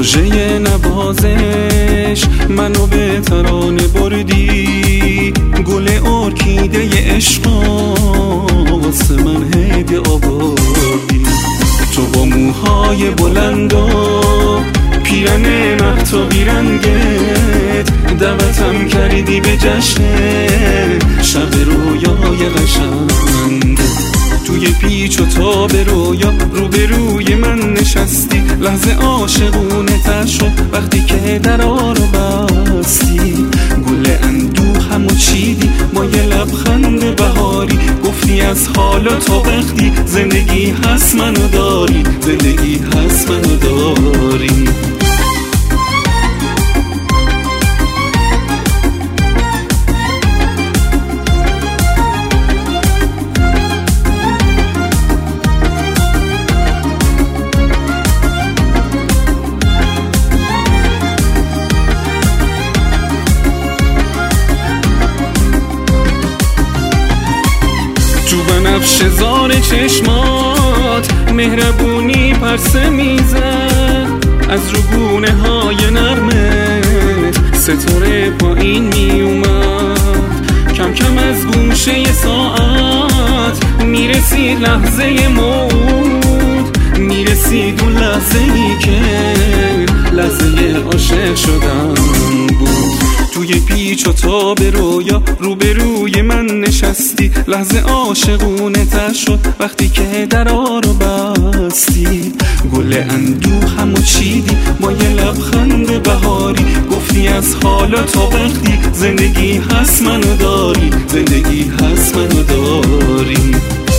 مژه نوازش منو به ترانه بردی، گل ارکیده عشق واسه من هدیه آوردی. تو با موهای بلند و پیرن مهتابی رنگت دعوتم کردی به جشن شب رویای قشنگ. توی پیچ و تاب رویا روبروی من نشستی، لحظه عاشقونه تر شد وقتی که درا رو بستی. گل اندوهم و چیدی با یه لبخند بهاری، گفتی از حالا تا وقتی زندگی هست منو داری، زندگی هست منو داری. تو بنفش زار چشمات مهربونی پرسه میزد، از روگونه های نرمت ستاره پایین می اومد. کم کم از گوشه ساعت میرسید لحظه موت، میرسید اون لحظه ای که لحظه عاشق شدن بود. توی پیچ و تاب رویا روبروی من نشستی، لحظه عاشقونه تر شد وقتی که درا رو بستی. گل اندوهم و چیدی با یه لبخند بهاری، گفتی از حالا تا وقتی زندگی هست منو داری، زندگی هست منو داری.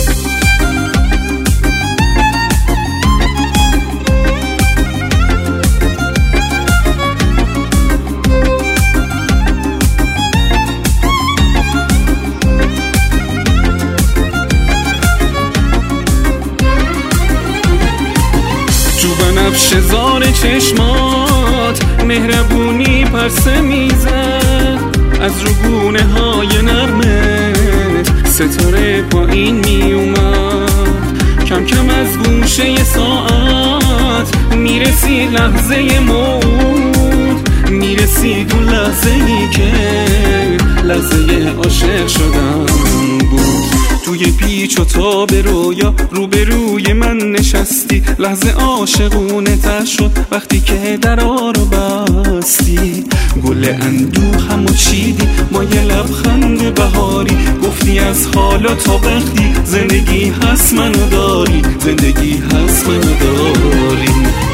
تو بنفش زار چشمات مهربونی پرسه میزد، از روگونه های نرمت ستاره پایین می اومد. کم کم از گوشه ساعت میرسید لحظه موت، میرسید اون لحظه ای که لحظه عاشق شدن بود. توی پیچ و تاب رویا روبروی من نشستی، لحظه عاشقونه تر شد وقتی که درا رو بستی. گل اندوهم و چیدی با یه لبخند بهاری، گفتی از حالا تا وقتی زندگی هست منو داری، زندگی هست منو داری.